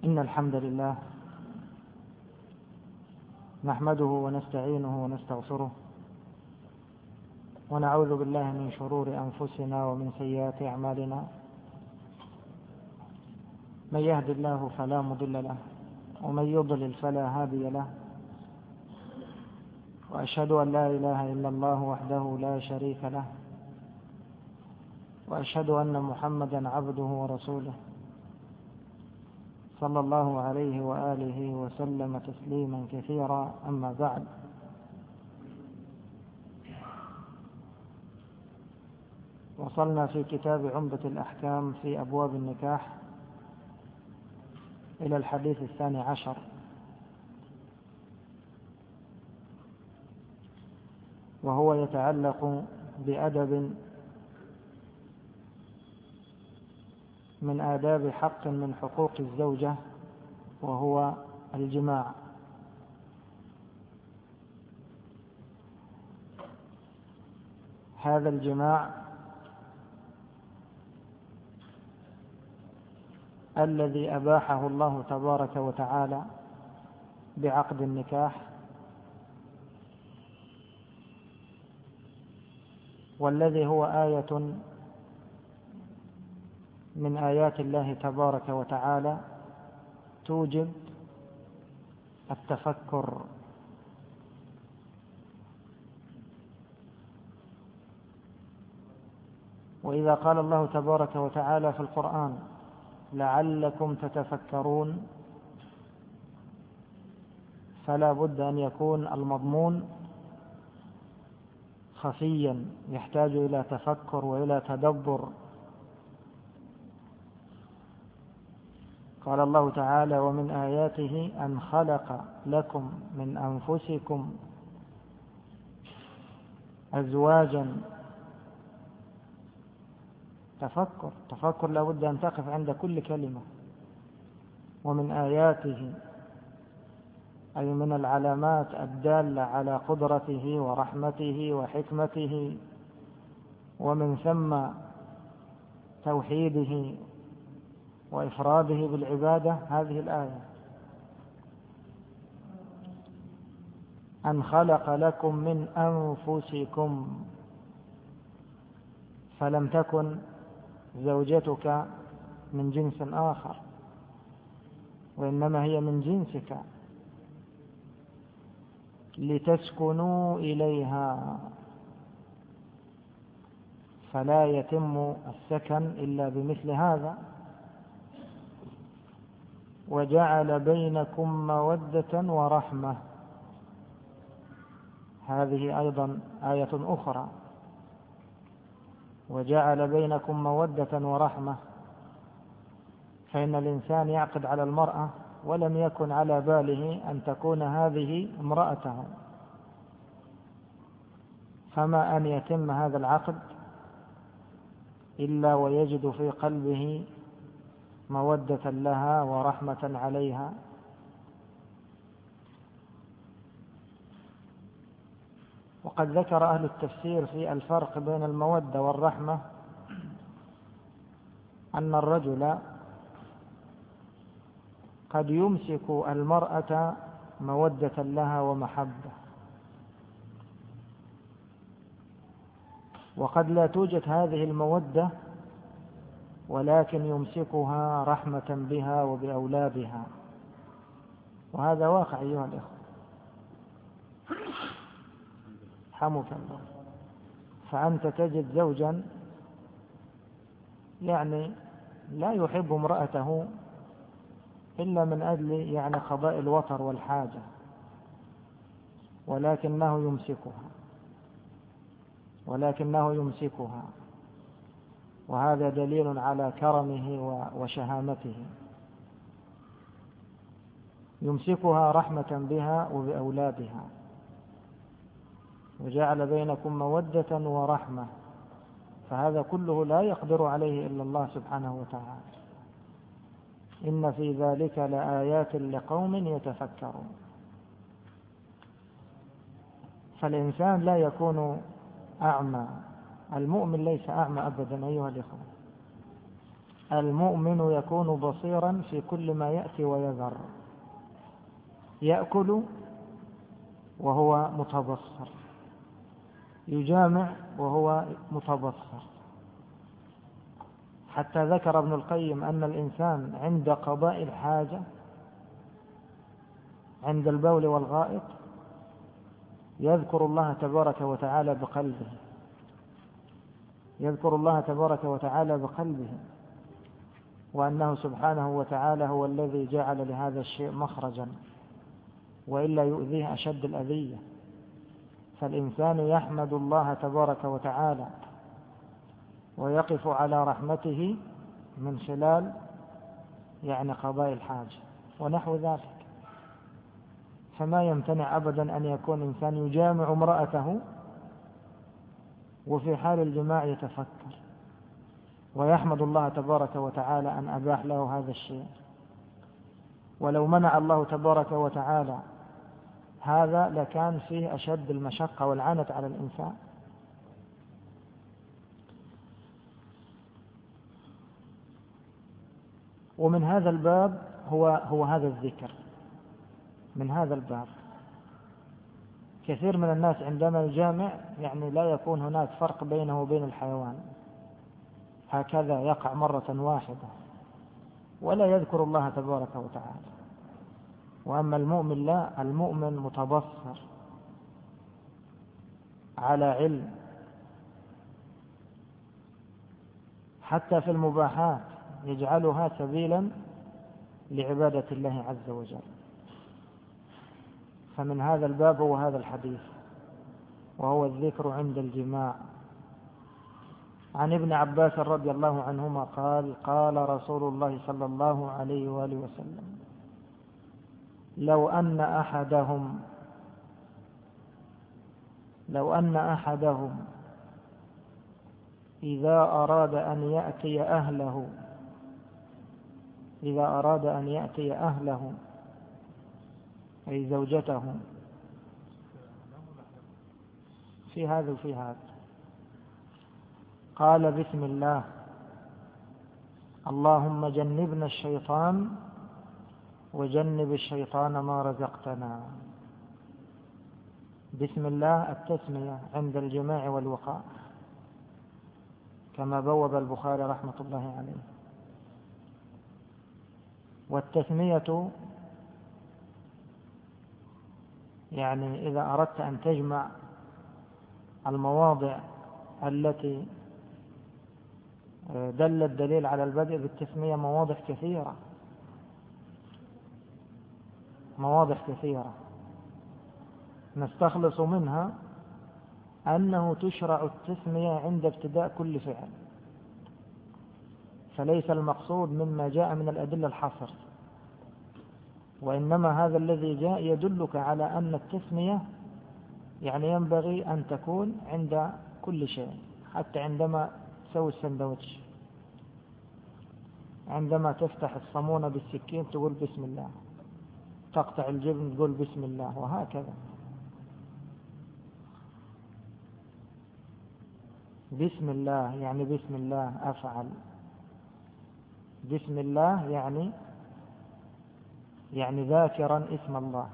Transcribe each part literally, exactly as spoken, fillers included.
إن الحمد لله نحمده ونستعينه ونستغفره ونعوذ بالله من شرور أنفسنا ومن سيئات أعمالنا. من يهد الله فلا مضل له ومن يضلل فلا هادي له، وأشهد أن لا إله إلا الله وحده لا شريك له، وأشهد أن محمدا عبده ورسوله صلى الله عليه وآله وسلم تسليما كثيرا. أما بعد، وصلنا في كتاب عمدة الأحكام في أبواب النكاح إلى الحديث الثاني عشر، وهو يتعلق بأدب من آداب حق من حقوق الزوجة، وهو الجماع. هذا الجماع الذي أباحه الله تبارك وتعالى بعقد النكاح، والذي هو آية من آيات الله تبارك وتعالى توجب التفكر. وإذا قال الله تبارك وتعالى في القرآن لعلكم تتفكرون، فلا بد أن يكون المضمون خفيا يحتاج إلى تفكر وإلى تدبر. قال الله تعالى ومن آياته أن خلق لكم من أنفسكم أزواجا. تفكر تفكر لا بد أن تقف عند كل كلمة. ومن آياته أي من العلامات الدالة على قدرته ورحمته وحكمته، ومن ثم توحيده وإفراده بالعبادة هذه الآية: أن خلق لكم من أنفسكم. فلم تكن زوجتك من جنس آخر، وإنما هي من جنسك لتسكنوا إليها، فلا يتم السكن إلا بمثل هذا. وجعل بينكم مودة ورحمة، هذه أيضا آية أخرى: وجعل بينكم مودة ورحمة. فإن الإنسان يعقد على المرأة ولم يكن على باله أن تكون هذه امرأته، فما أن يتم هذا العقد إلا ويجد في قلبه مودة لها ورحمة عليها. وقد ذكر أهل التفسير في الفرق بين المودة والرحمة أن الرجل قد يمسك المرأة مودة لها ومحبة، وقد لا توجد هذه المودة ولكن يمسكها رحمة بها وبأولادها، وهذا واقع أيها الإخوة. حمك الله. فأنت تجد زوجا يعني لا يحب امرأته إلا من أجل يعني قضاء الوطر والحاجة، ولكنه يمسكها ولكنه يمسكها وهذا دليل على كرمه وشهامته. يمسكها رحمة بها وبأولادها. وجعل بينكم مودة ورحمة، فهذا كله لا يقدر عليه إلا الله سبحانه وتعالى. إن في ذلك لآيات لقوم يتفكرون. فالإنسان لا يكون أعمى، المؤمن ليس أعمى أبدا أيها الإخوة. المؤمن يكون بصيرا في كل ما يأتي ويذر، يأكل وهو متبصر، يجامع وهو متبصر. حتى ذكر ابن القيم أن الإنسان عند قضاء الحاجة، عند البول والغائط، يذكر الله تبارك وتعالى بقلبه، يذكر الله تبارك وتعالى بقلبه، وأنه سبحانه وتعالى هو الذي جعل لهذا الشيء مخرجا، وإلا يؤذيه أشد الأذية. فالإنسان يحمد الله تبارك وتعالى ويقف على رحمته من خلال يعني قضاء الحاجة ونحو ذلك. فما يمتنع أبدا أن يكون إنسان يجامع امرأته وفي حال الجماع يتفكر ويحمد الله تبارك وتعالى أن أباح له هذا الشيء. ولو منع الله تبارك وتعالى هذا لكان فيه أشد المشقة والعنت على الإنسان. ومن هذا الباب هو هو هذا الذكر. من هذا الباب كثير من الناس عندما يجامع يعني لا يكون هناك فرق بينه وبين الحيوان، هكذا يقع مرة واحدة ولا يذكر الله تبارك وتعالى. وأما المؤمن لا، المؤمن متبصر على علم، حتى في المباحات يجعلها سبيلا لعبادة الله عز وجل. فمن هذا الباب هو هذا الحديث، وهو الذكر عند الجماع. عن ابن عباس رضي الله عنهما قال: قال رسول الله صلى الله عليه وآله وسلم: لو أن أحدهم لو أن أحدهم إذا أراد أن يأتي أهله إذا أراد أن يأتي أهله أي زوجته، في هذا وفي هذا، قال: بسم الله، اللهم جنبنا الشيطان وجنب الشيطان ما رزقتنا. بسم الله التسمية عند الجماع والوقاء، كما بوب البخاري رحمة الله عليه. والتسمية يعني إذا أردت أن تجمع المواضع التي دل الدليل على البدء بالتسمية مواضع كثيرة مواضع كثيرة نستخلص منها أنه تشرع التسمية عند ابتداء كل فعل، فليس المقصود مما جاء من الأدلة الحصر، وإنما هذا الذي جاء يدلك على أن التسمية يعني ينبغي أن تكون عند كل شيء، حتى عندما تسوي السندوتش، عندما تفتح الصمونة بالسكين تقول بسم الله، تقطع الجبن تقول بسم الله، وهكذا. بسم الله يعني بسم الله أفعل، بسم الله يعني يعني ذاكرا اسم الله،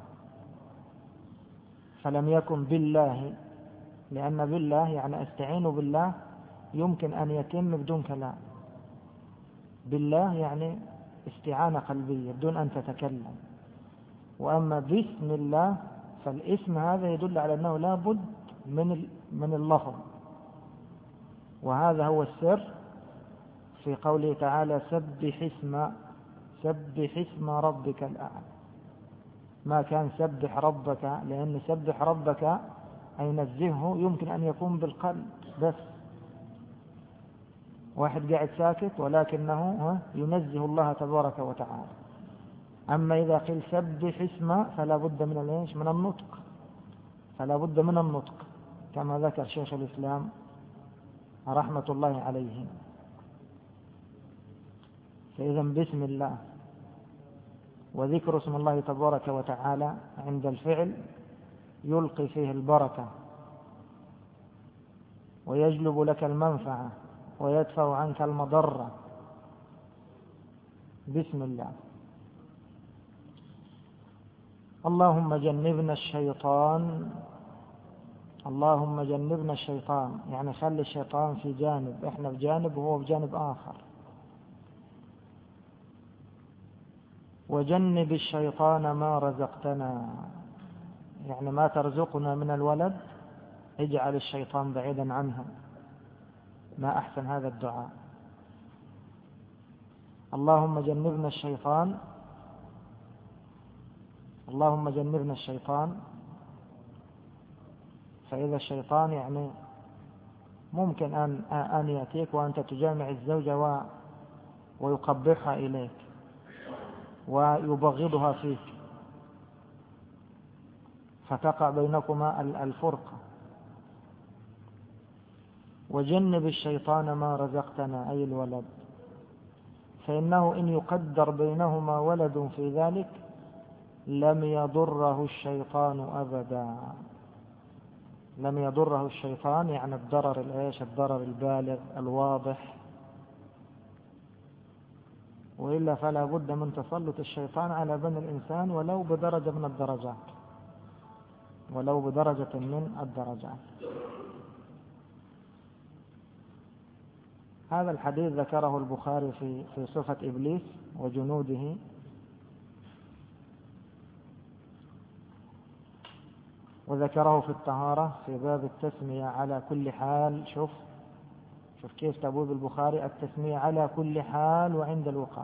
فلم يكن بالله، لأن بالله يعني أستعين بالله يمكن أن يتم بدون كلام، بالله يعني استعانة قلبية بدون أن تتكلم. وأما بسم الله فالاسم هذا يدل على أنه لا بد من من اللفظ، وهذا هو السر في قوله تعالى: سبح اسم سبح اسم ربك الأعلى. ما كان سبح ربك، لأن سبح ربك أي نزهه يمكن أن يكون بالقلب بس، واحد قاعد ساكت ولكنه ينزه الله تبارك وتعالى. أما إذا قيل سبح اسم فلا بد من الايش من النطق، فلا بد من النطق كما ذكر شيخ الإسلام رحمة الله عليه. فإذا بسم الله وذكر اسم الله تبارك وتعالى عند الفعل يلقي فيه البركة ويجلب لك المنفعة ويدفع عنك المضرة بسم الله. اللهم جنبنا الشيطان، اللهم جنبنا الشيطان يعني خلي الشيطان في جانب، احنا في جانب وهو في جانب آخر. وجنب الشيطان ما رزقتنا، يعني ما ترزقنا من الولد اجعل الشيطان بعيدا عنها. ما أحسن هذا الدعاء. اللهم جنبنا الشيطان، اللهم جنبنا الشيطان. فإذا الشيطان يعني ممكن أن أن يأتيك وأنت تجامع الزوجة و ويقبحها إليك ويبغضها فيك، فتقع بينكما الفرقة. وجنب الشيطان ما رزقتنا أي الولد، فإنه إن يقدر بينهما ولد في ذلك لم يضره الشيطان أبدا. لم يضره الشيطان يعني الضرر العيش، الضرر البالغ الواضح، وإلا فلا بد من تسلط الشيطان على بني الإنسان ولو بدرجة من الدرجات، ولو بدرجة من الدرجات. هذا الحديث ذكره البخاري في في صفة إبليس وجنوده، وذكره في الطهارة في باب التسمية على كل حال. شوف شوف كيف تبوب البخاري التسمية على كل حال وعند الوقاء.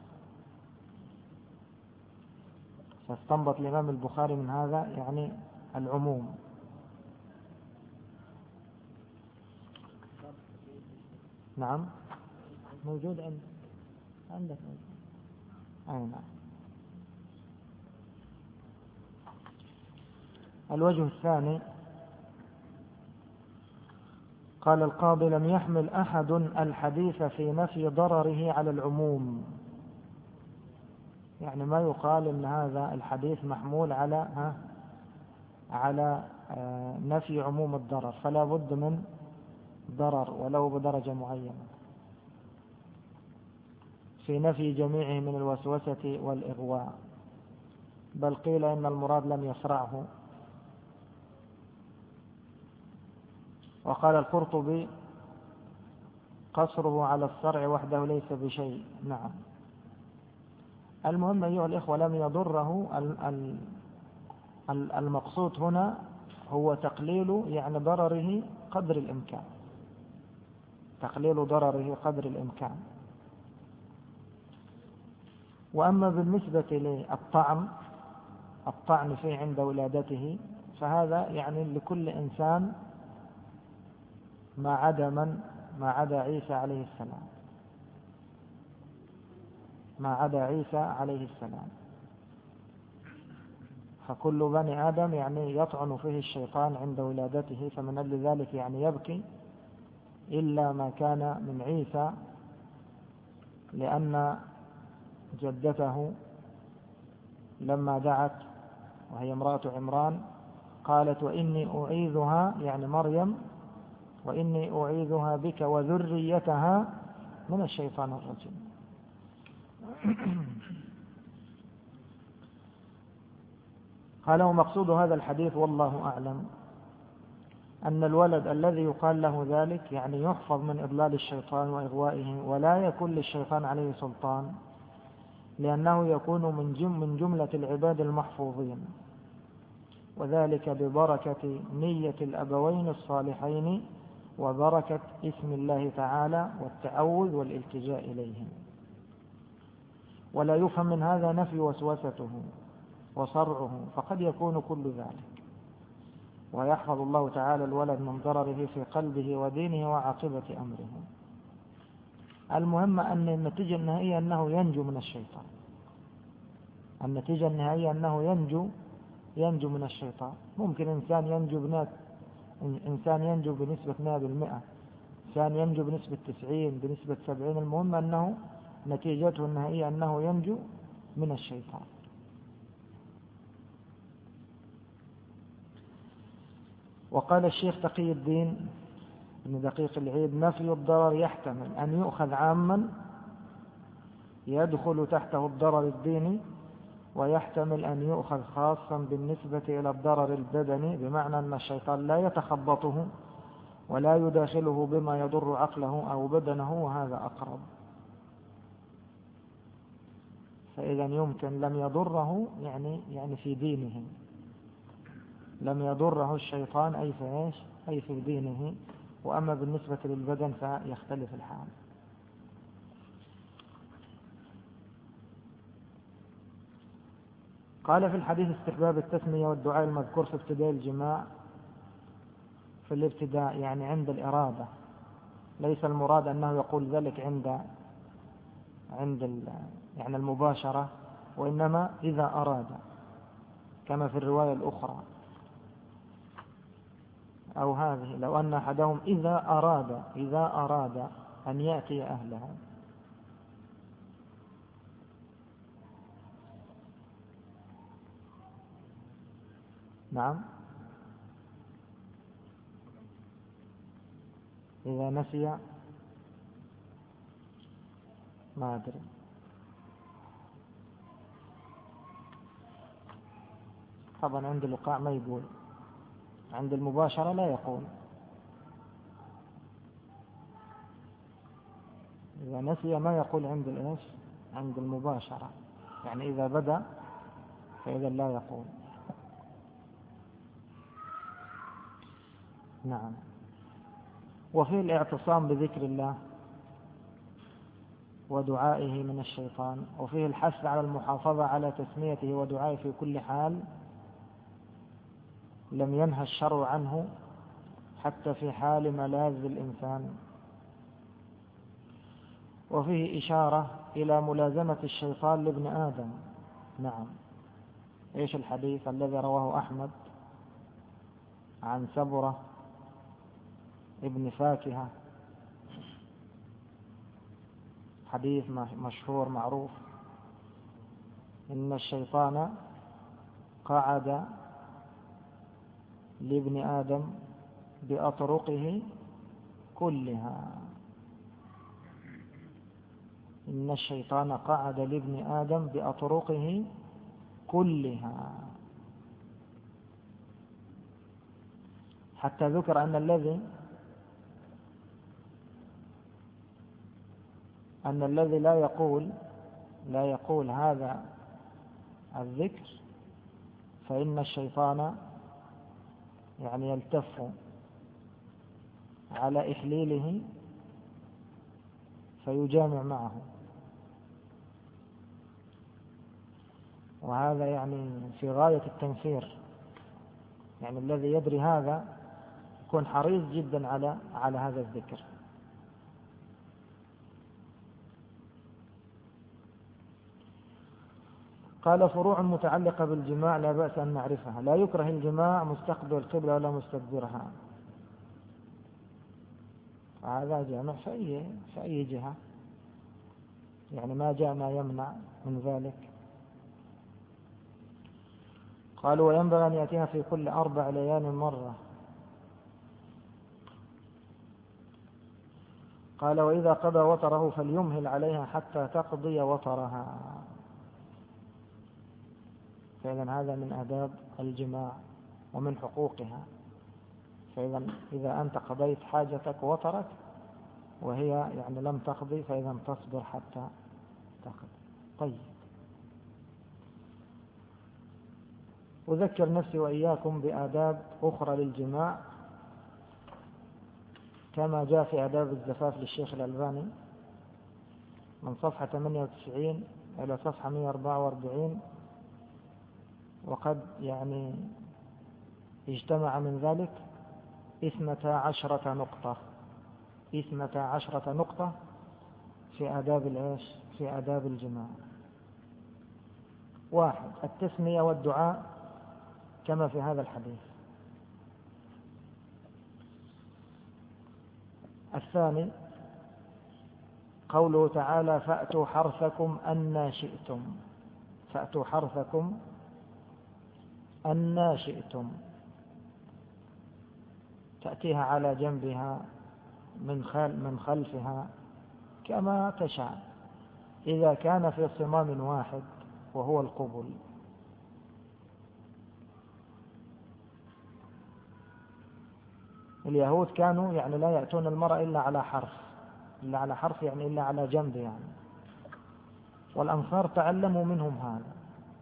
فاستنبط الإمام البخاري من هذا يعني العموم. نعم موجود عند عندك. أي نعم. الوجه الثاني قال القاضي لم يحمل أحد الحديث في نفي ضرره على العموم، يعني ما يقال إن هذا الحديث محمول على ها على نفي عموم الضرر، فلا بد من ضرر ولو بدرجة معينة في نفي جميعه من الوسوسة والإغواء، بل قيل إن المراد لم يصرعه. وقال القرطبي قصره على الصرع وحده ليس بشيء. نعم. المهم أيها الإخوة لم يضره، المقصود هنا هو تقليل يعني ضرره قدر الإمكان، تقليل ضرره قدر الإمكان. وأما بالنسبة للطعن، الطعن فيه عند ولادته، فهذا يعني لكل إنسان ما عدا من ما عدا عيسى عليه السلام، ما عدا عيسى عليه السلام، فكل بني آدم يعني يطعن فيه الشيطان عند ولادته، فمن أجل ذلك يعني يبكي إلا ما كان من عيسى، لأن جدته لما دعت وهي امرأة عمران قالت وإني أعيذها يعني مريم وإني أعيذها بك وذريتها من الشيطان الرجيم. قال ومقصود هذا الحديث والله أعلم أن الولد الذي يقال له ذلك يعني يحفظ من إضلال الشيطان وإغوائه، ولا يكون للشيطان عليه سلطان، لأنه يكون من جملة العباد المحفوظين، وذلك ببركة نية الأبوين الصالحين وبركة اسم الله تعالى والتعوذ والالتجاء إليهم. ولا يفهم من هذا نفي وسوسته وصرعه، فقد يكون كل ذلك، ويحفظ الله تعالى الولد من ضرره في قلبه ودينه وعاقبة أمره. المهم أن النتيجة النهائية أنه ينجو من الشيطان، النتيجة النهائية أنه ينجو ينجو من الشيطان. ممكن إنسان ينجو بنات إنسان ينجو بنسبة مئة بالمئة، إنسان ينجو بنسبة تسعين، بنسبة سبعين، المهم أنه نتيجته النهائية أنه ينجو من الشيطان. وقال الشيخ تقي الدين بن دقيق العيد نفي الضرر يحتمل أن يؤخذ عاما يدخل تحته الضرر الديني، ويحتمل أن يؤخذ خاصا بالنسبة إلى الضرر البدني، بمعنى أن الشيطان لا يتخبطه ولا يداخله بما يضر عقله أو بدنه، وهذا أقرب. فإذا يمكن لم يضره يعني يعني في دينه، لم يضره الشيطان أي في إيش؟ أي في دينه. وأما بالنسبة للبدن فيختلف الحال. قال في الحديث استحباب التسمية والدعاء المذكور في ابتداء الجماع. في الابتداء يعني عند الإرادة، ليس المراد أنه يقول ذلك عند عند يعني المباشرة، وإنما إذا أراد، كما في الرواية الأخرى. أو هذه لو أن أحدهم إذا أراد إذا أراد أن يأتي أهله. نعم، إذا نسي ما أدري. طبعا عند الوقاع ما يقول، عند المباشرة لا يقول. إذا نسي ما يقول عند الإيش؟ عند المباشرة، يعني إذا بدأ فإذا لا يقول. نعم. وفيه الاعتصام بذكر الله ودعائه من الشيطان، وفيه الحث على المحافظة على تسميته ودعائه في كل حال لم ينهى الشرع عنه، حتى في حال ملاذ الإنسان. وفيه إشارة إلى ملازمة الشيطان لابن آدم. نعم. إيش الحديث الذي رواه أحمد عن سبرة ابن فاكهة، حديث مشهور معروف: إن الشيطان قعد لابن آدم بأطرقه كلها. إن الشيطان قعد لابن آدم بأطرقه كلها، حتى ذكر أن الذي أن الذي لا يقول لا يقول هذا الذكر فإن الشيطان يعني يلتف على إحليله فيجامع معه. وهذا يعني في غاية التنفير، يعني الذي يدري هذا يكون حريص جدا على على هذا الذكر. قال: فروع متعلقة بالجماع لا بأس أن نعرفها. لا يكره الجماع مستقبل القبلة ولا مستدبرها. هذا جامع في أي في أي جهة، يعني ما جاء ما يمنع من ذلك. قالوا: وينبغي أن يأتيها في كل أربع ليال مرة. قال: وإذا قضى وطره فليمهل عليها حتى تقضي وطرها. فإذا هذا من آداب الجماع ومن حقوقها. فإذا إذا أنت قضيت حاجتك وطرك وهي يعني لم تقضي، فإذا تصبر حتى تقضي. طيب. أذكر نفسي وإياكم بآداب أخرى للجماع كما جاء في آداب الزفاف للشيخ الألباني من صفحة ثمانية وتسعين إلى صفحة مئة وأربعة وأربعين، وقد يعني اجتمع من ذلك اثنتا عشرة نقطة اثنتا عشرة نقطة في آداب العيش في آداب الجماع. واحد: التسمية والدعاء كما في هذا الحديث. الثاني: قوله تعالى: فأتوا حرثكم أنى شئتم. فأتوا حرثكم أنى شئتم، تأتيها على جنبها من خل من خلفها كما تشاء. إذا كان في صمام واحد وهو القبل. اليهود كانوا يعني لا يأتون المرأة إلا على حرف، إلا على حرف يعني إلا على جنب يعني، والأنصار تعلموا منهم هذا.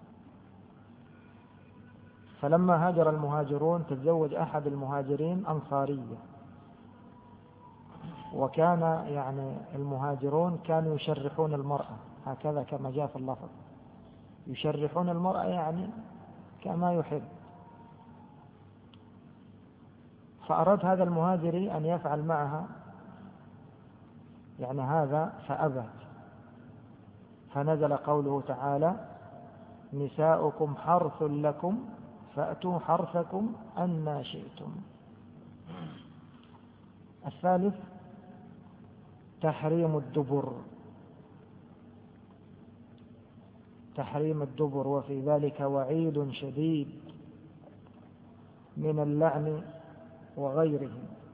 فلما هاجر المهاجرون تزوج أحد المهاجرين أنصارية، وكان يعني المهاجرون كانوا يشرحون المرأة هكذا كما جاء في اللفظ، يشرحون المرأة يعني كما يحب. فأراد هذا المهاجري أن يفعل معها يعني هذا فأبت، فنزل قوله تعالى: نساؤكم حرث لكم فأتوا حرثكم أنى شئتم. الثالث تحريم الدبر، تحريم الدبر، وفي ذلك وعيد شديد من اللعن وغيره.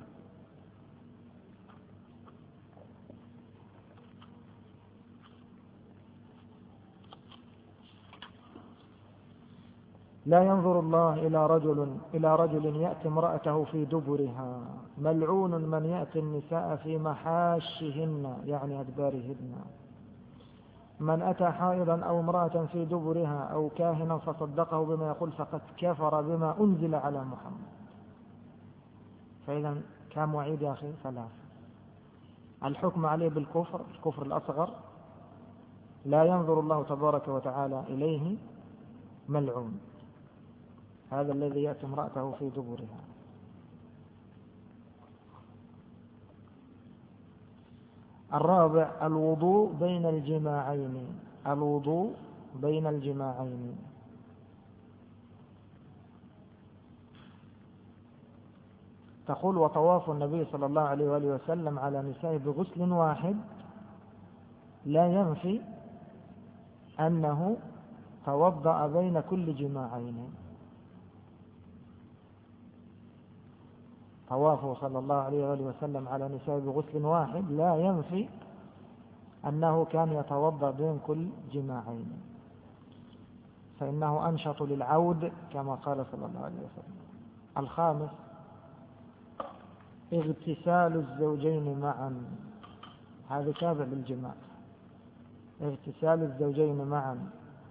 لا ينظر الله إلى رجل إلى رجل يأتي امرأته في دبرها، ملعون من يأتي النساء في محاشهن يعني أدبارهن. من أتى حائضا أو امرأة في دبرها أو كاهنا فصدقه بما يقول فقد كفر بما أنزل على محمد. فإذا كم وعيد يا أخي؟ ثلاث. الحكم عليه بالكفر، الكفر الأصغر، لا ينظر الله تبارك وتعالى إليه، ملعون هذا الذي يأتي امرأته في دبرها. الرابع الوضوء بين الجماعين، الوضوء بين الجماعين. تقول: وطواف النبي صلى الله عليه وآله وسلم على نسائه بغسل واحد لا ينفي أنه توضأ بين كل جماعين. طوافه صلى الله عليه وآله وسلم على نسائه بغسل واحد لا ينفي أنه كان يتوضأ بين كل جماعين، فإنه أنشط للعود كما قال صلى الله عليه وسلم. الخامس اغتسال الزوجين معا، هذا تابع للجماع، اغتسال الزوجين معا.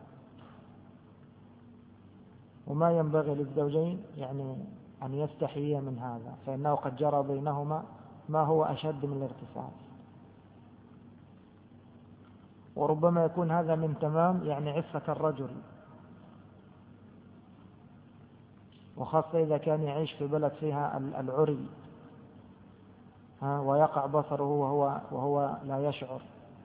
وما ينبغي للزوجين يعني أن يستحيي من هذا، فإنه قد جرى بينهما ما هو أشد من الاغتسال، وربما يكون هذا من تمام يعني عفة الرجل، وخاصة إذا كان يعيش في بلد فيها العري ويقع بصره وهو, وهو لا يشعر،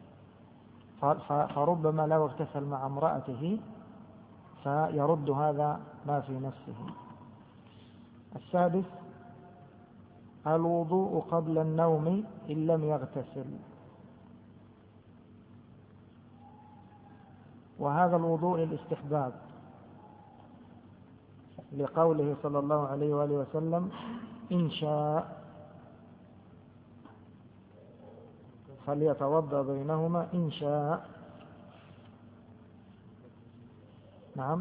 فربما لو اغتسل مع امرأته فيرد هذا ما في نفسه. السادس الوضوء قبل النوم إن لم يغتسل، وهذا الوضوء للاستحباب لقوله صلى الله عليه وآله وسلم: إن شاء فليتوضأ بينهما إن شاء. نعم،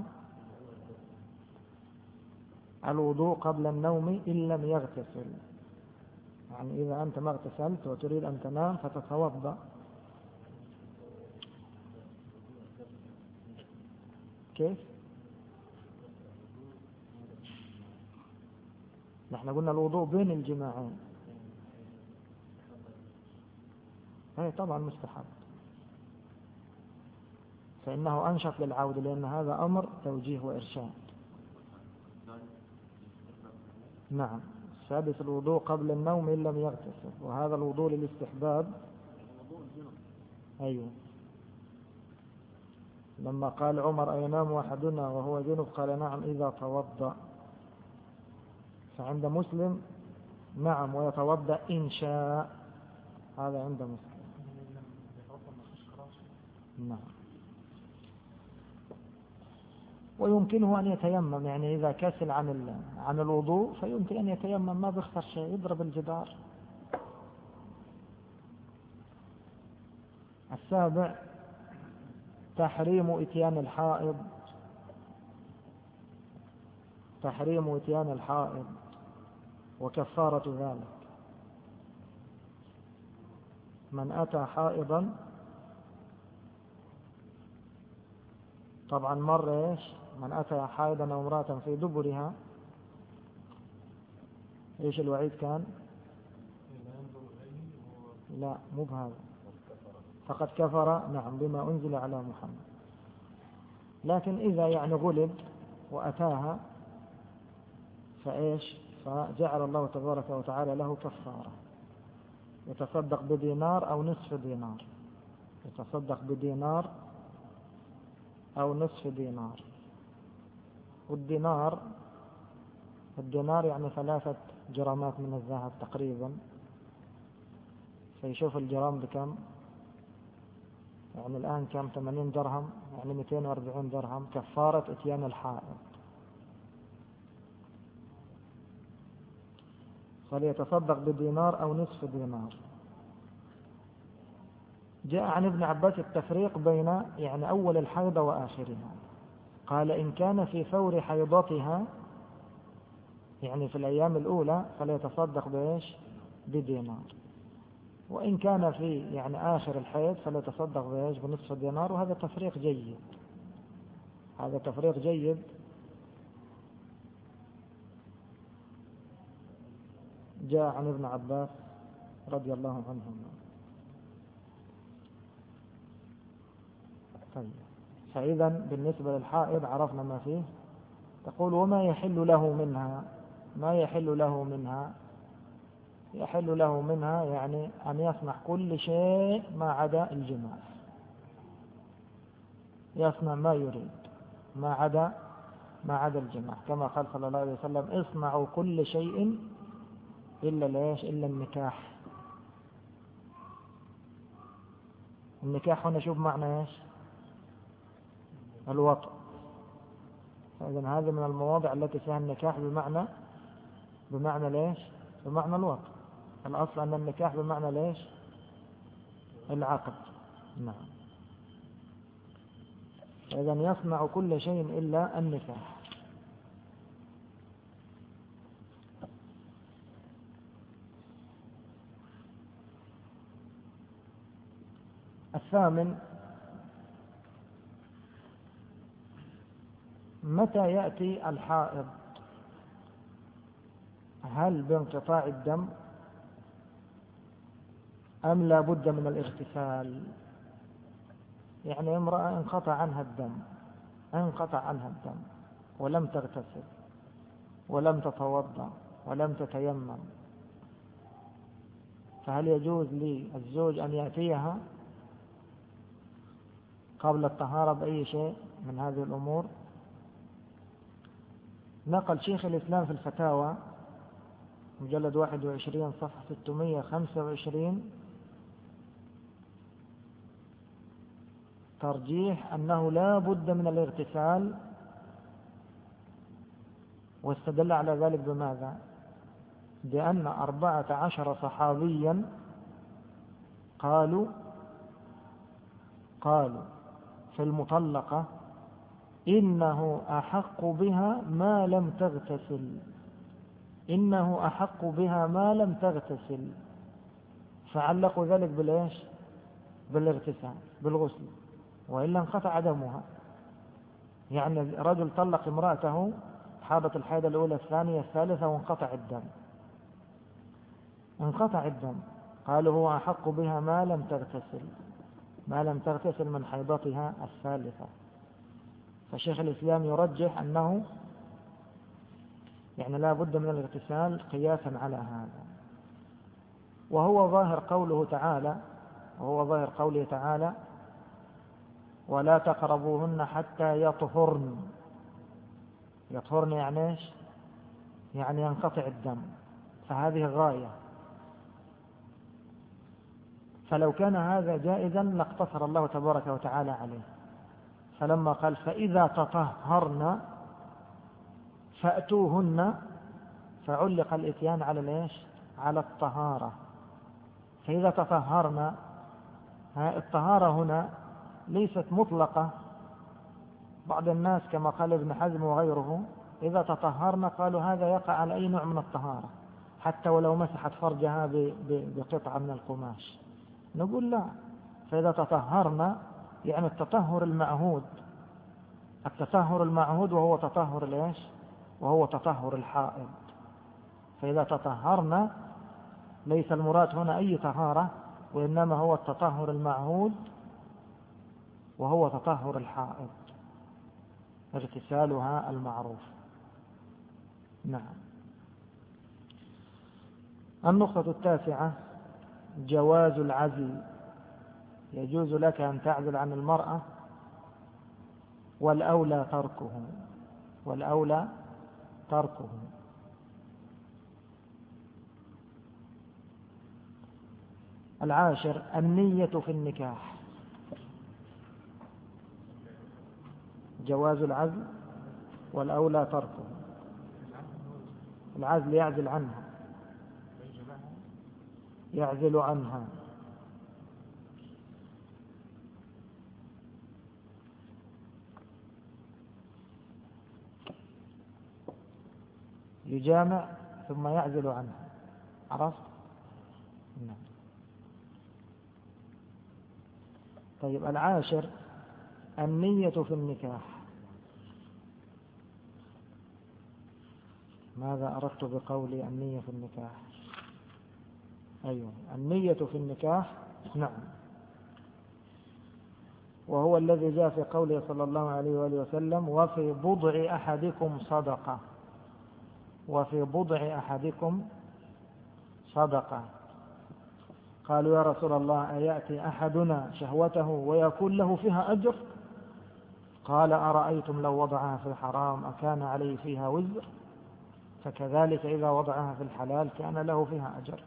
الوضوء قبل النوم إن لم يغتسل، يعني إذا أنت ما اغتسلت وتريد أن تنام فتتوضأ. كيف؟ نحن قلنا الوضوء بين الجماعين، هي طبعا مستحب، فإنه أنشط للعود، لأن هذا أمر توجيه وإرشاد. نعم. السادس الوضوء قبل النوم إن لم يغتسل، وهذا الوضوء للاستحباب. أيوه، لما قال عمر: أينام أحدنا وهو جنب؟ قال: نعم إذا توضأ. فعند مسلم نعم ويتوضأ إن شاء، هذا عند مسلم. نعم. ويمكنه أن يتيمم، يعني إذا كسل عن عن الوضوء فيمكن أن يتيمم، ما بيخسر شيء، يضرب الجدار. السابع تحريم إتيان الحائض تحريم إتيان الحائض وكفارة ذلك. من أتى حائضا، طبعا مر إيش؟ من أتى حائضا أو امرأة في دبرها، إيش الوعيد كان؟ لا مو بهذا، فقد كفر نعم بما أنزل على محمد. لكن إذا يعني غلب وأتاها فإيش؟ فجعل الله تبارك وتعالى له كفارة، يتصدق بدينار أو نصف دينار، يتصدق بدينار أو نصف دينار. والدينار الدينار يعني ثلاثة جرامات من الذهب تقريبا، فيشوف الجرام بكم، يعني الآن كم؟ ثمانين درهم، يعني مئتين وأربعين درهم كفارة إتيان الحائض. فليتصدق بدينار أو نصف دينار. جاء عن ابن عباس التفريق بين يعني أول الحيض وآخرها، قال إن كان في فور حيضتها يعني في الأيام الأولى فليتصدق بإيش؟ بدينار، وإن كان في يعني آخر الحيض فليتصدق بإيش؟ بنصف دينار. وهذا تفريق جيد، هذا تفريق جيد. جاء عن ابن عباس رضي الله عنهما. طيب، فإذا بالنسبة للحائض عرفنا ما فيه. تقول وما يحل له منها؟ ما يحل له منها؟ يحل له منها يعني أن يصنع كل شيء ما عدا الجماع، يصنع ما يريد ما عدا ما عدا الجماع، كما قال صلى الله عليه وسلم اصنعوا كل شيء إلا ليش؟ إلا النكاح. النكاح هنا شوف معنى ايش؟ الوطء. فإذن هذه من المواضع التي فيها النكاح بمعنى بمعنى ليش؟ بمعنى الوطء. الأصل أن النكاح بمعنى ليش؟ العقد. نعم. فإذن يصنع كل شيء إلا النكاح. الثامن، متى يأتي الحائض؟ هل بانقطاع الدم أم لا بد من الاغتسال؟ يعني امرأة انقطع عنها الدم انقطع عنها الدم ولم تغتسل ولم تتوضأ ولم تتيمم، فهل يجوز للزوج أن يأتيها قبل الطهارة بأي شيء من هذه الأمور؟ نقل شيخ الإسلام في الفتاوى مجلد واحد وعشرين صفحة ستمائة وخمسة وعشرين ترجيح أنه لا بد من الاغتسال، واستدل على ذلك بماذا؟ بأن أربعة عشر صحابيا قالوا قالوا في المطلقة إنه أحق بها ما لم تغتسل إنه أحق بها ما لم تغتسل، فعلقوا ذلك بالإيش؟ بالاغتسال بالغسل، وإلا انقطع دمها. يعني رجل طلق امرأته حاضت الحيض الأولى الثانية الثالثة وانقطع الدم انقطع الدم قالوا هو أحق بها ما لم تغتسل ما لم تغتسل من حيضتها الثالثة. فشيخ الإسلام يرجح أنه يعني لا بد من الاغتسال قياسا على هذا، وهو ظاهر قوله تعالى وهو ظاهر قوله تعالى ولا تقربوهن حتى يطهرن. يطهرن يعني ايش؟ يعني ينقطع الدم، فهذه غاية. فلو كان هذا جائزا لاقتصر الله تبارك وتعالى عليه، فلما قال فإذا تطهرن فأتوهن فعلق الإتيان على الايش؟ على الطهارة. فإذا تطهرن، الطهارة هنا ليست مطلقة. بعض الناس كما قال ابن حزم وغيره إذا تطهرنا قالوا هذا يقع على أي نوع من الطهارة، حتى ولو مسحت فرجها بقطعة من القماش. نقول لا، فإذا تطهرنا يعني التطهر المعهود، التطهر المعهود وهو تطهر الإيش؟ وهو تطهر الحائض. فإذا تطهرنا ليس المراد هنا أي طهارة، وإنما هو التطهر المعهود وهو تطهر الحائض، اغتسالها المعروف. نعم. النقطة التاسعة جواز العزل. يجوز لك أن تعزل عن المرأة، والأولى تركه، والأولى تركه. العاشر النية في النكاح. جواز العزل والأولى تركه. العزل يعزل عنها، يعزل عنها. يجامع ثم يعزل عنها. عرفت؟ نعم. طيب العاشر النية في النكاح. ماذا أردت بقولي النية في النكاح؟ أيوة، النية في النكاح. نعم. وهو الذي جاء في قوله صلى الله عليه وآله وسلم وفي بضع أحدكم صدقة، وفي بضع أحدكم صدقة. قالوا يا رسول الله أيأتي أحدنا شهوته ويكون له فيها أجر؟ قال أرأيتم لو وضعها في الحرام أكان عليه فيها وزر؟ فكذلك إذا وضعها في الحلال كان له فيها أجر.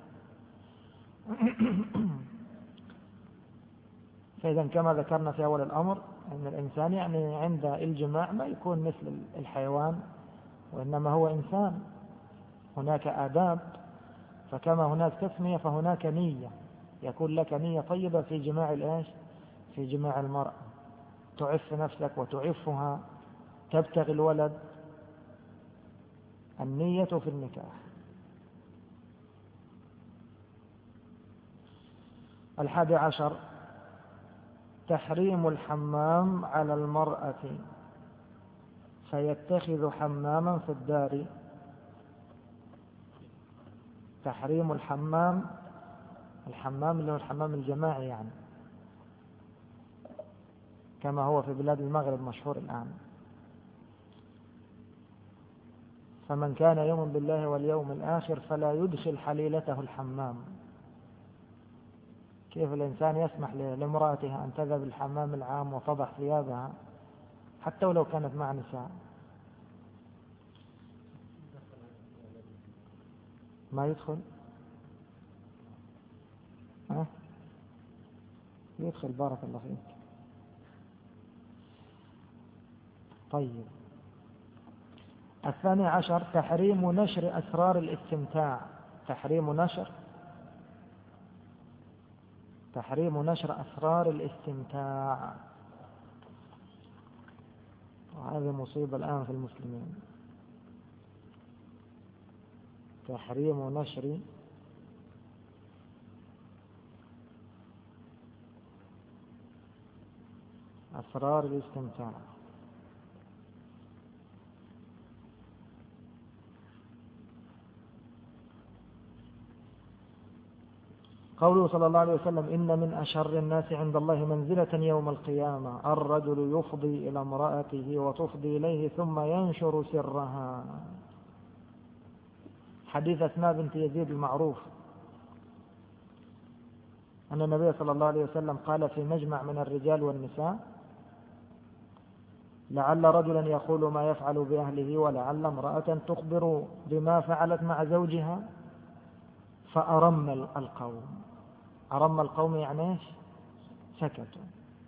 فإذا كما ذكرنا في أول الأمر أن الإنسان يعني عند الجماع ما يكون مثل الحيوان، وإنما هو إنسان، هناك آداب. فكما هناك تسمية فهناك نية، يكون لك نية طيبة في جماع الإيش؟ في جماع المرأة، تعف نفسك وتعفها، تبتغي الولد. النية في النكاح. الحادي عشر تحريم الحمام على المرأة فيتخذ حماما في الدار. تحريم الحمام، الحمام اللي هو الحمام الجماعي يعني، كما هو في بلاد المغرب مشهور الآن. فمن كان يؤمن بالله واليوم الآخر فلا يدخل حليلته الحمام. كيف الإنسان يسمح لامرأته أن تذهب الحمام العام وتضع ثيابها حتى ولو كانت مع نساء؟ ما يدخل؟ ها؟ يدخل، بارك الله فيك. طيب الثاني عشر تحريم نشر أسرار الاستمتاع. تحريم نشر تحريم نشر أسرار الاستمتاع، وهذه مصيبة الآن في المسلمين. تحريم نشر أسرار الاستمتاع. قوله صلى الله عليه وسلم إن من أشر الناس عند الله منزلة يوم القيامة الرجل يفضي إلى امرأته وتفضي إليه ثم ينشر سرها. حديث أسماء بنت يزيد المعروف أن النبي صلى الله عليه وسلم قال في مجمع من الرجال والنساء لعل رجلا يقول ما يفعل بأهله ولعل امرأة تخبر بما فعلت مع زوجها فأرم القوم. أرم القوم يعني ايش؟ سكتوا.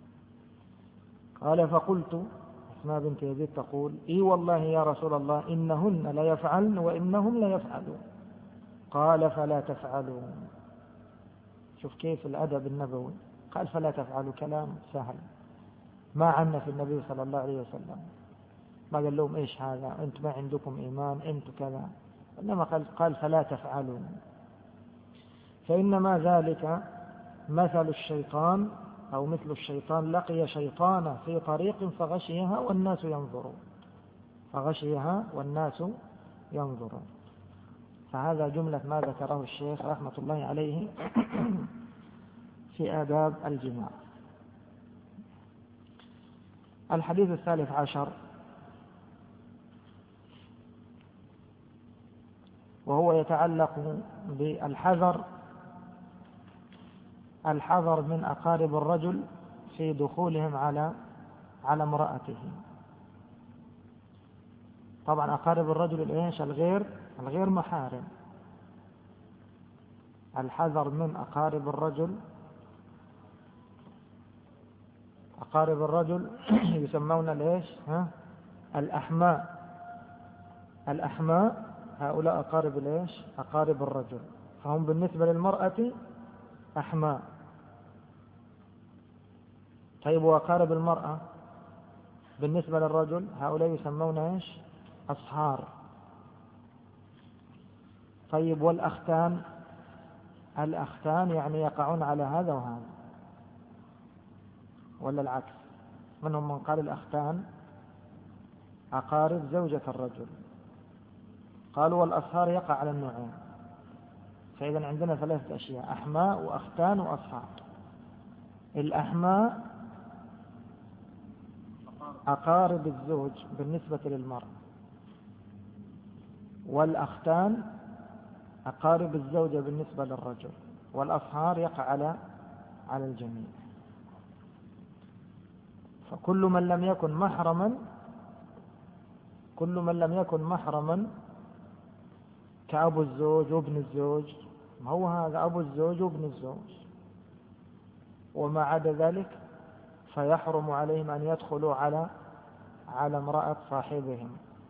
قال فقلت، أسماء بنت يزيد تقول اي والله يا رسول الله إنهن لا يفعلن وإنهم لا يفعلون. قال فلا تفعلوا. شوف كيف الأدب النبوي، قال فلا تفعلوا، كلام سهل. ما عنف النبي صلى الله عليه وسلم، ما قال لهم إيش هذا، أنتم ما عندكم إيمان، أنتم كذا، إنما قال, قال فلا تفعلوا، فإنما ذلك مثل الشيطان أو مثل الشيطان لقي شيطانا في طريق فغشيها والناس ينظرون، فغشيها والناس ينظرون. فهذا جملة ما ذكره الشيخ رحمة الله عليه في آداب الجماع. الحديث الثالث عشر وهو يتعلق بالحذر، الحذر من أقارب الرجل في دخولهم على على امرأته. طبعا أقارب الرجل الإيش الغير الغير محارم، الحذر من أقارب الرجل. أقارب الرجل يسمون الإيش ها الأحماء، الأحماء هؤلاء أقارب الإيش أقارب الرجل، فهم بالنسبة للمرأة أحماء. طيب وأقارب المرأة بالنسبة للرجل هؤلاء يسمون إيش أصهار. طيب والأختان، الأختان يعني يقعون على هذا وهذا ولا العكس؟ منهم من قال الأختان أقارب زوجة الرجل، قالوا والأصهار يقع على النوعين. فإذا عندنا ثلاثة أشياء، أحماء وأختان وأصهار. الأحماء أقارب الزوج بالنسبة للمرأة، والأختان أقارب الزوجة بالنسبة للرجل، والأصهار يقع على على الجميع. فكل من لم يكن محرما كل من لم يكن محرما كأبو الزوج وابن الزوج، ما هو هذا أبو الزوج وابن الزوج، وما عدا ذلك فيحرم عليهم أن يدخلوا على على امرأة صاحبهم.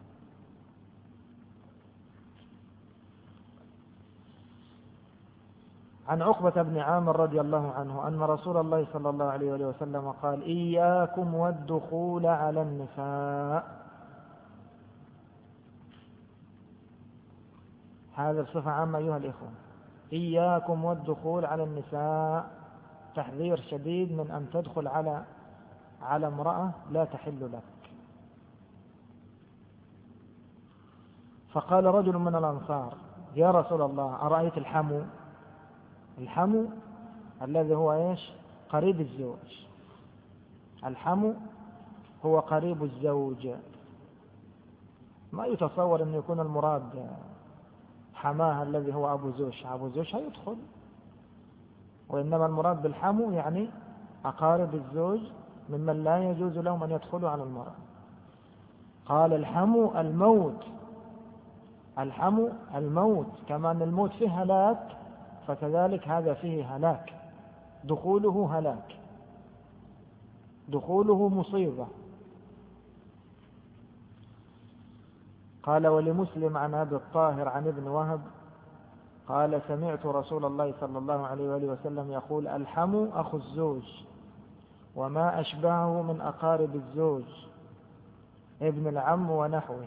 عن عقبة بن عامر رضي الله عنه أن رسول الله صلى الله عليه وسلم قال إياكم والدخول على النساء. هذا بصفة عامة أيها الإخوة، إياكم والدخول على النساء، تحذير شديد من أن تدخل على على امرأة لا تحل لك. فقال رجل من الأنصار يا رسول الله أرأيت الحمو؟ الحمو الذي هو إيش قريب الزوج، الحمو هو قريب الزوج. ما يتصور أن يكون المراد حماها الذي هو أبو زوج، أبو زوج هيدخل، وإنما المراد بالحمو يعني أقارب الزوج ممن لا يجوز لهم أن يدخلوا على المرأة. قال الحمو الموت، الحمو الموت، كما أن الموت فيه هلاك فكذلك هذا فيه هلاك، دخوله هلاك، دخوله مصيبة. قال ولمسلم عن أبي الطاهر عن ابن وهب قال سمعت رسول الله صلى الله عليه وآله وسلم يقول الحمو أخو الزوج وما أشبهه من أقارب الزوج، ابن العم ونحوه.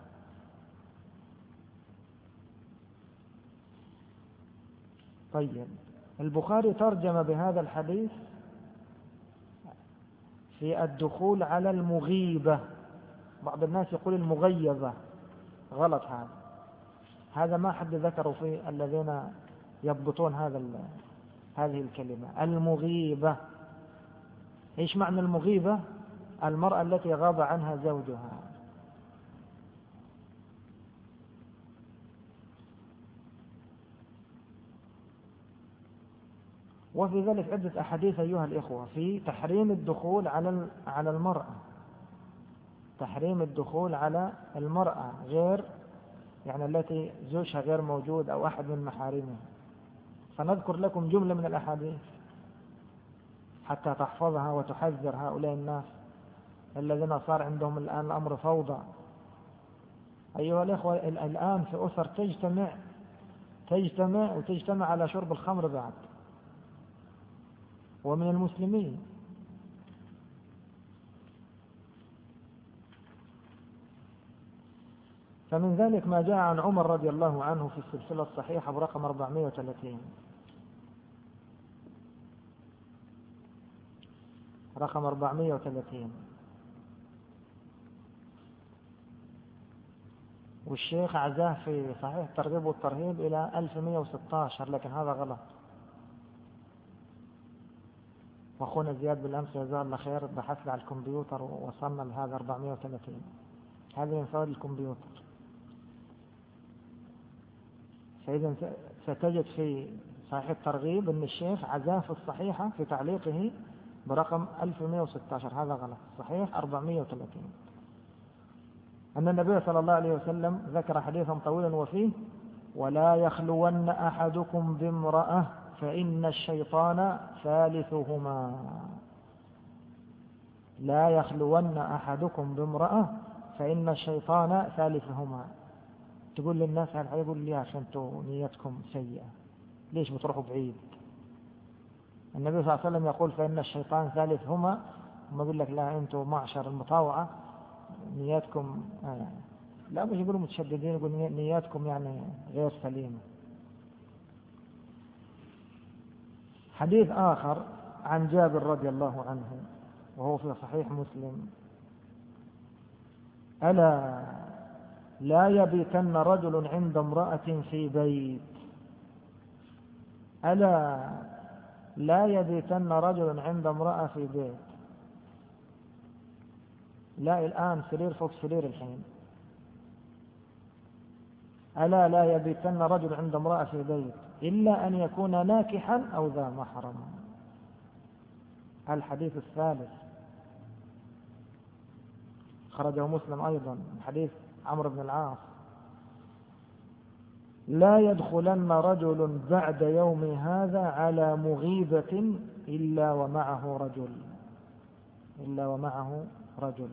طيب البخاري ترجم بهذا الحديث في الدخول على المغيبة، بعض الناس يقول المغيبة، غلط هذا، هذا ما حد ذكره في الذين يضبطون هذا هذه الكلمة. المغيبة إيش معنى المغيبة؟ المرأة التي غاب عنها زوجها. وفي ذلك عدة أحاديث أيها الإخوة في تحريم الدخول على على المرأة، تحريم الدخول على المرأة غير يعني التي زوجها غير موجود أو أحد من محارمها. فنذكر لكم جملة من الأحاديث حتى تحفظها وتحذر هؤلاء الناس الذين صار عندهم الآن الأمر فوضى. أيها الإخوة الآن في أسر تجتمع تجتمع وتجتمع على شرب الخمر بعد، ومن المسلمين. فمن ذلك ما جاء عن عمر رضي الله عنه في السلسلة الصحيحة برقم أربعمائة وثلاثين، رقم أربعمائة وثلاثين، والشيخ عزاه في صحيح الترغيب والترهيب إلى ألف ومائة وستة عشر، لكن هذا غلط. وأخونا زياد بالأمس جزاه الله خير بحث على الكمبيوتر ووصلنا لهذا أربعمائة وثلاثين، هذا من فوائد الكمبيوتر. فإذا ستجد في صحيح الترغيب أن الشيخ عزاه في الصحيحة في تعليقه برقم ألف ومائة وستة عشر، هذا غلط، صحيح أربعمائة وثلاثين. أن النبي صلى الله عليه وسلم ذكر حديثا طويلا وفيه: ولا يخلون أحدكم بامرأة فإن الشيطان ثالثهما. لا يخلون أحدكم بامرأة فإن الشيطان ثالثهما. تقول للناس هل يقول لي عشان انتوا نيتكم سيئة، ليش بتروحوا بعيد؟ النبي صلى الله عليه وسلم يقول فإن الشيطان ثالثهما، وما يقول لك لا انتوا معشر المطاوعة نياتكم آه. لا، مش يقولوا متشددين، يقول نياتكم يعني غير سليمة. حديث آخر عن جابر رضي الله عنه وهو في صحيح مسلم: ألا لا يبيتن رجل عند امرأة في بيت، ألا لا يبيتن رجل عند امرأة في بيت. لا، الآن سرير فوق سرير الحين. ألا لا يبيتن رجل عند امرأة في بيت إلا أن يكون ناكحا أو ذا محرم. الحديث الثالث خرجه مسلم أيضا، حديث عمرو بن العاص: لا يدخلن رجل بعد يوم هذا على مغيبة إلا ومعه رجل، إلا ومعه رجل،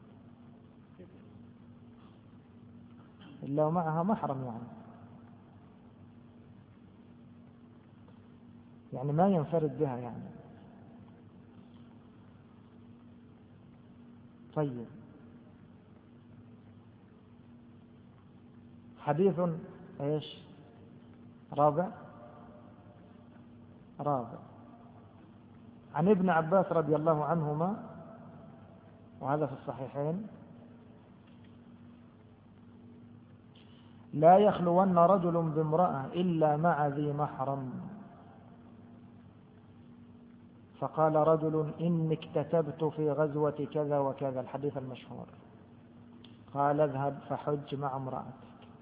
إلا ومعها محرم، يعني يعني ما ينفرد بها يعني. طيب، حديث ايش رابع رابع عن ابن عباس رضي الله عنهما، وهذا في الصحيحين: لا يخلون رجل بامرأة إلا مع ذي محرم. فقال رجل: إني اكتتبت في غزوة كذا وكذا، الحديث المشهور. قال: اذهب فحج مع امرأتك.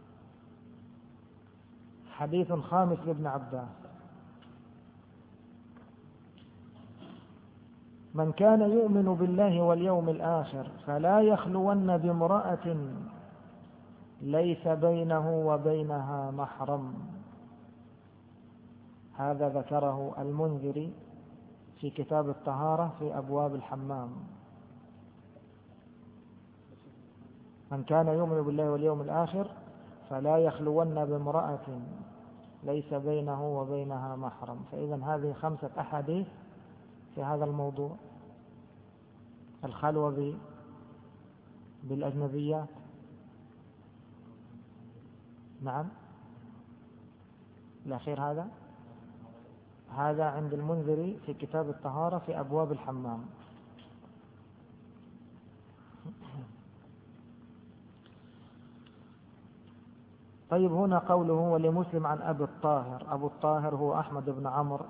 حديث خامس لابن عباس: من كان يؤمن بالله واليوم الآخر فلا يخلون بامرأة ليس بينه وبينها محرم. هذا ذكره المنذري في كتاب الطهارة في أبواب الحمام. من كان يؤمن بالله واليوم الآخر فلا يخلون بامرأة ليس بينه وبينها محرم. فإذا هذه خمسة أحاديث في هذا الموضوع: الخلوة بالأجنبيات. نعم، الأخير هذا هذا عند المنذري في كتاب الطهارة في أبواب الحمام. طيب، هنا قوله ولمسلم عن أبي الطاهر. أبو الطاهر هو أحمد بن عمرو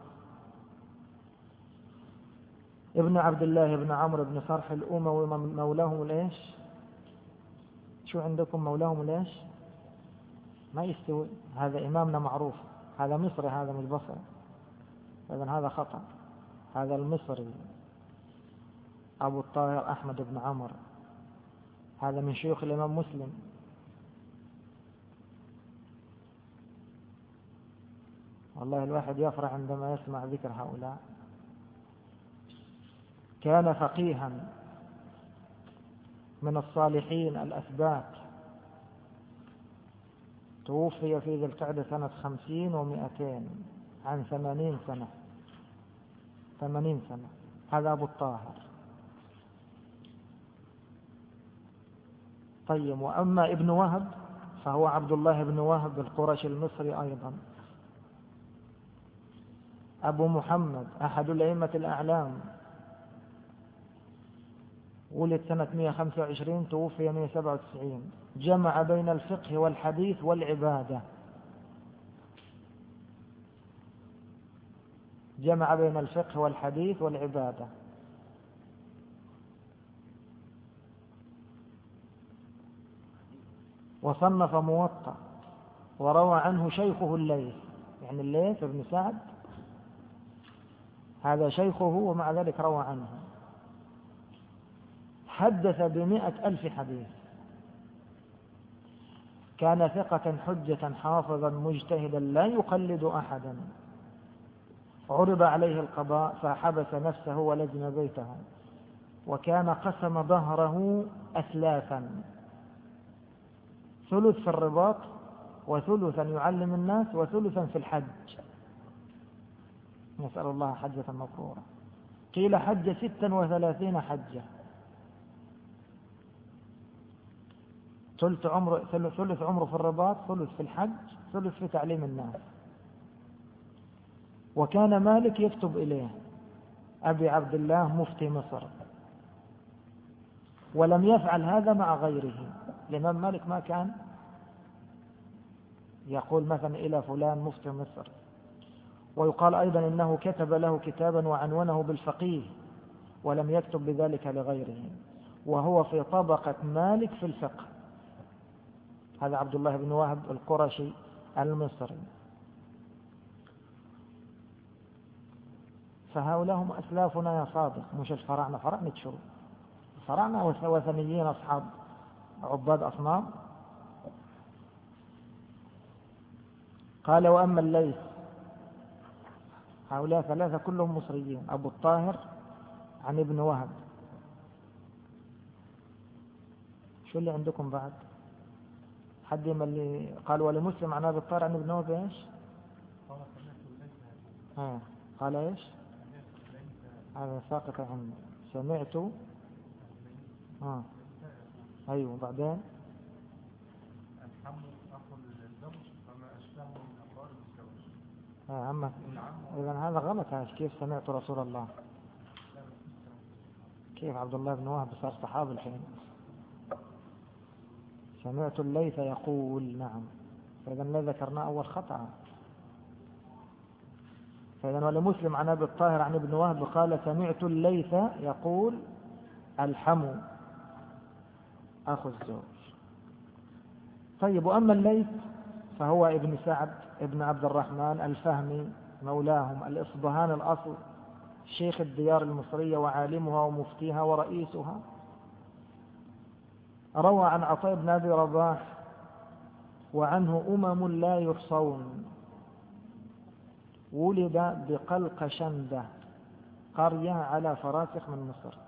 ابن عبد الله بن عمرو بن صرح الأموي، مولاهم ليش؟ شو عندكم مولاهم ليش؟ ما يستوي، هذا إمامنا معروف، هذا مصري، هذا مش بصري، إذن هذا خطأ، هذا المصري أبو الطاهر أحمد بن عمرو، هذا من شيوخ الإمام مسلم. والله الواحد يفرح عندما يسمع ذكر هؤلاء. كان فقيها من الصالحين الأثبات، توفي في ذي القعدة سنة خمسين ومئتين، عن ثمانين سنة ثمانين سنة. هذا أبو الطاهر. طيب، وأما ابن وهب فهو عبد الله بن وهب القرشي المصري أيضا، أبو محمد أحد الأئمة الأعلام، ولد سنة مئة وخمسة وعشرين توفي مئة وسبعة وتسعين، جمع بين الفقه والحديث والعبادة، جمع بين الفقه والحديث والعبادة. وصنف موطأ وروى عنه شيخه الليث، يعني الليث بن سعد هذا شيخه ومع ذلك روى عنه. حدث بمئة ألف حديث، كان ثقة حجة حافظا مجتهدا لا يقلد أحدا، عرض عليه القضاء فحبس نفسه ولزم بيته، وكان قسم ظهره أثلاثا، ثلث في الرباط وثلثا يعلم الناس وثلثا في الحج، نسأل الله حجة مبرورة. قيل حج ستا وثلاثين حجة، ثلث عمره ثلث عمره في الرباط، ثلث في الحج، ثلث في تعليم الناس. وكان مالك يكتب إليه أبي عبد الله مفتي مصر، ولم يفعل هذا مع غيره. الإمام مالك ما كان يقول مثلا إلى فلان مفتي مصر. ويقال أيضا إنه كتب له كتابا وعنونه بالفقيه، ولم يكتب بذلك لغيره، وهو في طبقة مالك في الفقه. هذا عبد الله بن وهب القرشي المصري. فهؤلاء هم أسلافنا يا صادق، مش الفراعنة. فراعنة شو؟ الفراعنة وثنيين أصحاب عباد أصنام. قال وأما الليث، هؤلاء ثلاثة كلهم مصريين، أبو الطاهر عن ابن وهب. شو اللي عندكم بعد؟ حد من اللي قال ولمسلم عن أبي الطاهر عن ابن وهب إيش؟ ها قال إيش؟ هذا ساقط عنه. سمعت ها أيوه بعدين ها أما إذا هذا غلط. هذا كيف سمعت رسول الله؟ كيف عبد الله بن وهب صار صحابي الحين؟ سمعت الليث يقول نعم، فإذا لا ذكرنا أول خطأ. فإذا ولمسلم عن أبي الطاهر عن ابن وهب قال سمعت الليث يقول الحمو أخو الزوج. طيب وأما الليث فهو ابن سعد ابن عبد الرحمن الفهمي مولاهم الإصبهان الأصل، شيخ الديار المصرية وعالمها ومفتيها ورئيسها. روى عن عطاء بن أبي رباح وعنه أمم لا يحصون. ولد بقلقشندة قرية على فراسخ من مصر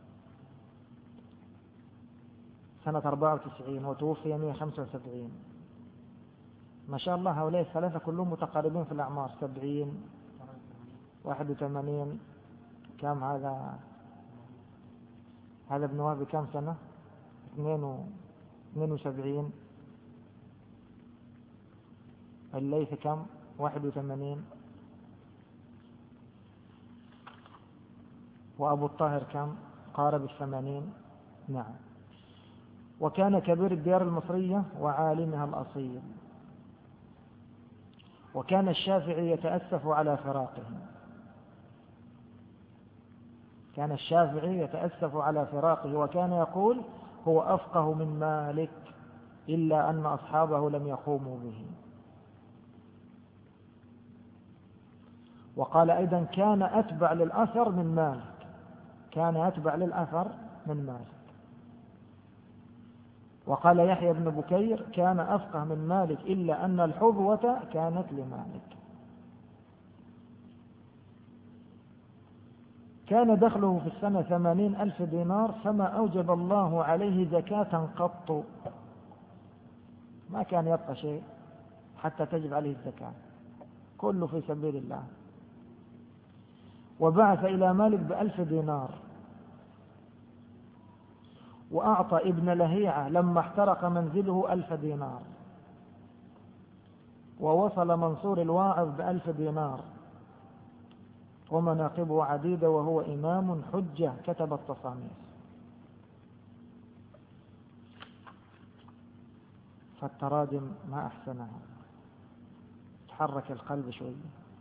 سنة أربعة وتسعين، وتوفي مئة وخمسة وسبعين. ما شاء الله هؤلاء الثلاثة كلهم متقاربين في الأعمار، سبعين واحد وثمانين. كم هذا؟ هذا ابن وهب كم سنة؟ اثنين وسبعين. الليث كم؟ واحد وثمانين. وأبو الطاهر كم؟ قارب الثمانين. نعم. وكان كبير الديار المصرية وعالمها الأصيل. وكان الشافعي يتأسف على فراقه، كان الشافعي يتأسف على فراقه، وكان يقول هو أفقه من مالك إلا أن أصحابه لم يقوموا به. وقال أيضا كان أتبع للأثر من مالك، كان أتبع للأثر من مالك. وقال يحيى بن بكير كان أفقه من مالك إلا أن الحظوة كانت لمالك. كان دخله في السنة ثمانين ألف دينار، فما أوجب الله عليه زكاة قط، ما كان يبقى شيء حتى تجب عليه الزكاة، كله في سبيل الله. وبعث إلى مالك بألف دينار، وأعطى ابن لهيعة لما احترق منزله ألف دينار. ووصل منصور الواعظ بألف دينار، ومناقبه عديدة، وهو إمام حجة كتب التصانيف. فالتراجم ما أحسنها، تحرك القلب شوية.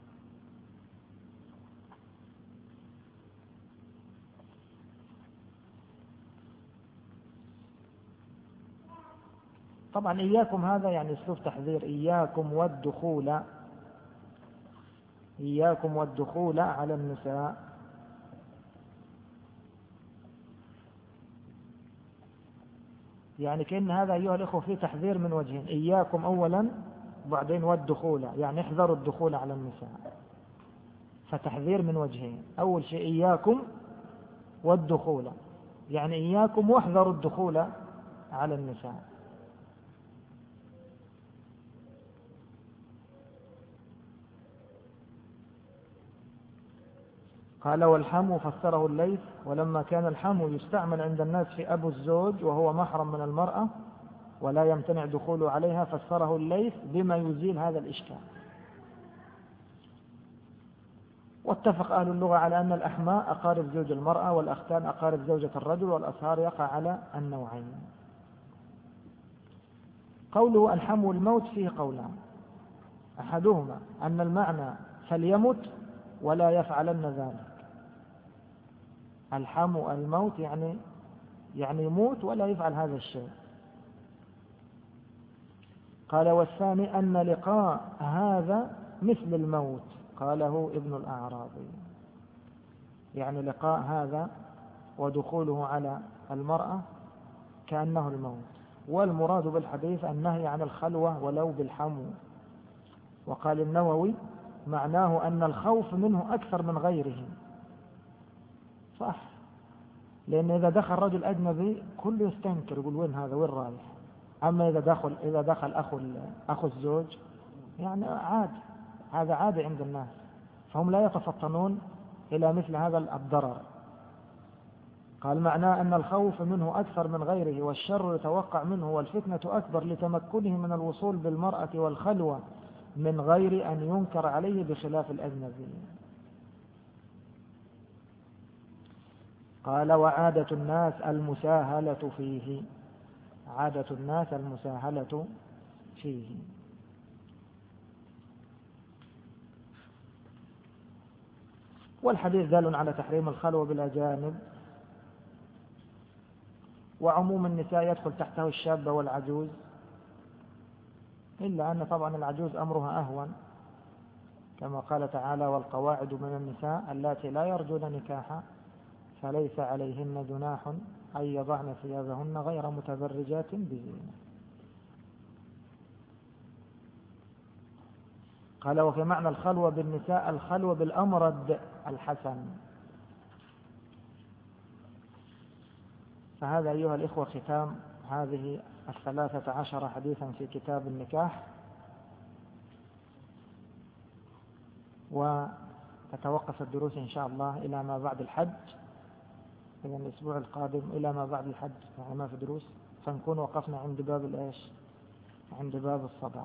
طبعا إياكم هذا يعني أسلوب تحذير، إياكم والدخول، إياكم والدخول على النساء. يعني كأن هذا أيها الإخوة فيه تحذير من وجهين، إياكم أولا وبعدين والدخول، يعني احذروا الدخول على النساء، فتحذير من وجهين. أول شيء إياكم والدخول، يعني إياكم واحذروا الدخول على النساء. قال والحمو فسره الليث، ولما كان الحمو يستعمل عند الناس في أبو الزوج وهو محرم من المرأة ولا يمتنع دخوله عليها، فسره الليث بما يزيل هذا الإشكال. واتفق أهل اللغة على أن الأحماء أقارب زوج المرأة، والأختان أقارب زوجة الرجل، والأصهار يقع على النوعين. قوله الحمو الموت فيه قولان، أحدهما أن المعنى فليمت ولا يفعلن ذلك، الحمو الموت يعني يعني يموت ولا يفعل هذا الشيء. قال والثاني أن لقاء هذا مثل الموت، قاله ابن الأعرابي، يعني لقاء هذا ودخوله على المرأة كأنه الموت. والمراد بالحديث النهي عن الخلوة ولو بالحمو. وقال النووي معناه أن الخوف منه أكثر من غيره. صح، لأن إذا دخل رجل أجنبي كله يستنكر يقول وين هذا وين رايح. أما إذا دخل إذا دخل أخو أخو الزوج يعني عادي، هذا عادي عند الناس، فهم لا يتفطنون إلى مثل هذا الضرر. قال معناه أن الخوف منه أكثر من غيره، والشر يتوقع منه، والفتنة أكبر لتمكنه من الوصول بالمرأة والخلوة من غير أن ينكر عليه بخلاف الأجنبي. قال وعادة الناس المساهلة فيه، عادة الناس المساهلة فيه. والحديث دال على تحريم الخلوة بالأجانب، وعموم النساء يدخل تحته الشابة والعجوز، إلا أن طبعا العجوز أمرها أهون، كما قال تعالى والقواعد من النساء اللاتي لا يرجون نكاحا فليس عليهن جناح أن يضعن ثيابهن غير متبرجات بزينة. قال وفي معنى الخلوة بالنساء الخلوة بالأمرد الحسن. فهذا أيها الإخوة ختام هذه الثلاثة عشر حديثا في كتاب النكاح، وتتوقف الدروس إن شاء الله إلى ما بعد الحج. إذا الأسبوع القادم إلى ما بعد الحج يعني ما في دروس، فنكون وقفنا عند باب الإيش، عند باب الصداق.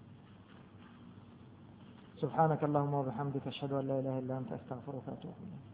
سبحانك اللهم وبحمدك أشهد أن لا إله إلا أنت أستغفرك وأتوب إليك.